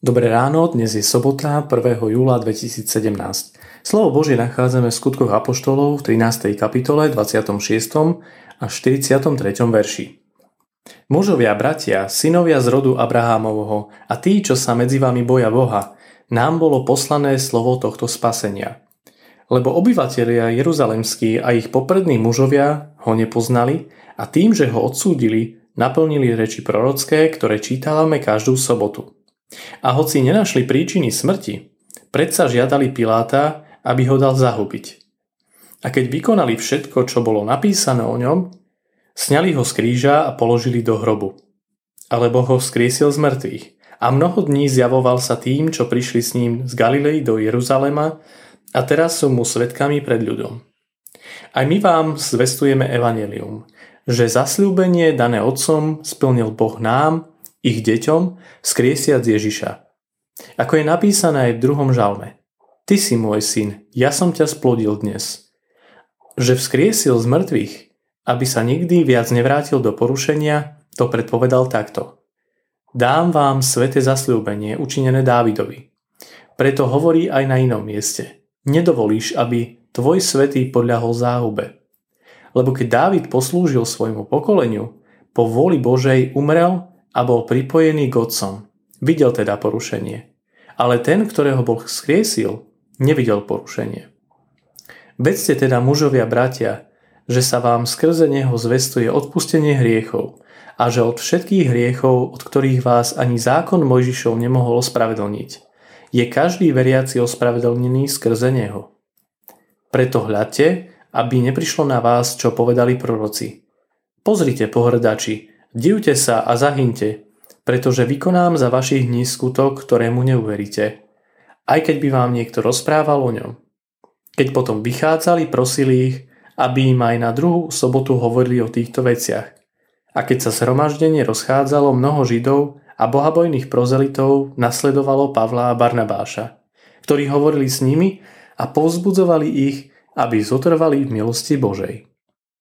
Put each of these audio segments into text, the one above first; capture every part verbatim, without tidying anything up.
Dobré ráno, dnes je sobota, prvého júla dvetisícsedemnásť. Slovo Božie nachádzame v Skutkoch apoštolov v trinástej kapitole dvadsiatom šiestom až štyridsiatom treťom verši. Mužovia, bratia, synovia z rodu Abrahámovho a tí, čo sa medzi vami boja Boha, nám bolo poslané slovo tohto spasenia. Lebo obyvatelia jeruzalemskí a ich poprední mužovia ho nepoznali a tým, že ho odsúdili, naplnili reči prorocké, ktoré čítame každú sobotu. A hoci nenašli príčiny smrti, predsa žiadali Piláta, aby ho dal zahubiť. A keď vykonali všetko, čo bolo napísané o ňom, sňali ho z kríža a položili do hrobu. Alebo ho vzkriesil z mŕtvych. A mnoho dní zjavoval sa tým, čo prišli s ním z Galilei do Jeruzalema a teraz sú mu svedkami pred ľudom. Aj my vám zvestujeme evanjelium, že zasľúbenie dané otcom splnil Boh nám, ich deťom, vzkriesiac Ježiša. Ako je napísané aj v druhom žalme. Ty si môj syn, ja som ťa splodil dnes. Že vzkriesil z mŕtvych, aby sa nikdy viac nevrátil do porušenia, to predpovedal takto. Dám vám sväté zasľúbenie učinené Dávidovi. Preto hovorí aj na inom mieste. Nedovolíš, aby tvoj svätý podľahol záhube. Lebo keď Dávid poslúžil svojmu pokoleniu, po vôli Božej umrel a bol pripojený k otcom. Videl teda porušenie. Ale ten, ktorého Boh vzkriesil, nevidel porušenie. Vedzte teda, mužovia, bratia, že sa vám skrze neho zvestuje odpustenie hriechov a že od všetkých hriechov, od ktorých vás ani zákon Mojžišov nemohol ospravedlniť, je každý veriaci ospravedlnený skrze neho. Preto hľadte, aby neprišlo na vás, čo povedali proroci. Pozrite, pohrdači, divte sa a zahynte, pretože vykonám za vašich dní skutok, ktorému neuveríte, aj keď by vám niekto rozprával o ňom. Keď potom vychádzali, prosili ich, aby im aj na druhú sobotu hovorili o týchto veciach. A keď sa zhromaždenie rozchádzalo, mnoho Židov a bohabojných prozelitov nasledovalo Pavla a Barnabáša, ktorí hovorili s nimi a povzbudzovali ich, aby zotrvali v milosti Božej.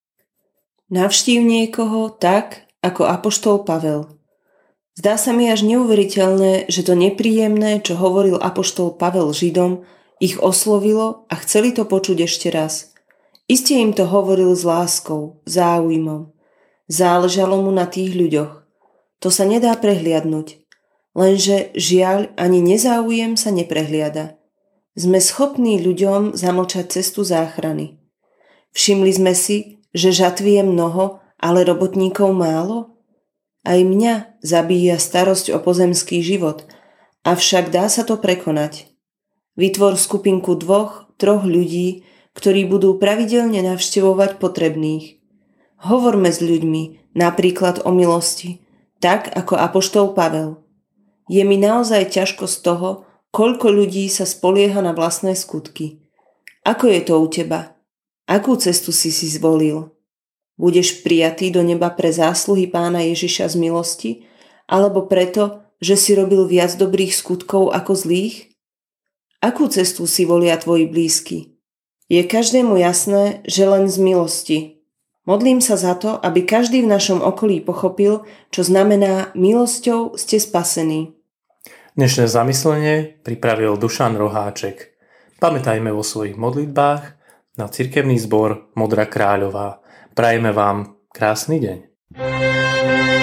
Navštív niekoho tak, ako apoštol Pavel. Zdá sa mi až neuveriteľné, že to nepríjemné, čo hovoril apoštol Pavel Židom, ich oslovilo a chceli to počuť ešte raz. Iste im to hovoril s láskou, záujmom. Záležalo mu na tých ľuďoch. To sa nedá prehliadnuť. Lenže žiaľ, ani nezáujem sa neprehliada. Sme schopní ľuďom zamlčať cestu záchrany. Všimli sme si, že žatvy je mnoho, ale robotníkov málo? Aj mňa zabíja starosť o pozemský život, avšak dá sa to prekonať. Vytvor skupinku dvoch, troch ľudí, ktorí budú pravidelne navštevovať potrebných. Hovorme s ľuďmi, napríklad o milosti, tak ako apoštol Pavel. Je mi naozaj ťažko z toho, koľko ľudí sa spolieha na vlastné skutky. Ako je to u teba? Akú cestu si si zvolil? Budeš prijatý do neba pre zásluhy Pána Ježiša z milosti, alebo preto, že si robil viac dobrých skutkov ako zlých? Akú cestu si volia tvoji blízky? Je každému jasné, že len z milosti. Modlím sa za to, aby každý v našom okolí pochopil, čo znamená milosťou ste spasení. Dnešné zamyslenie pripravil Dušan Roháček. Pamätajme vo svojich modlitbách na cirkevný zbor Modrá Kráľová. Prajeme vám krásny deň.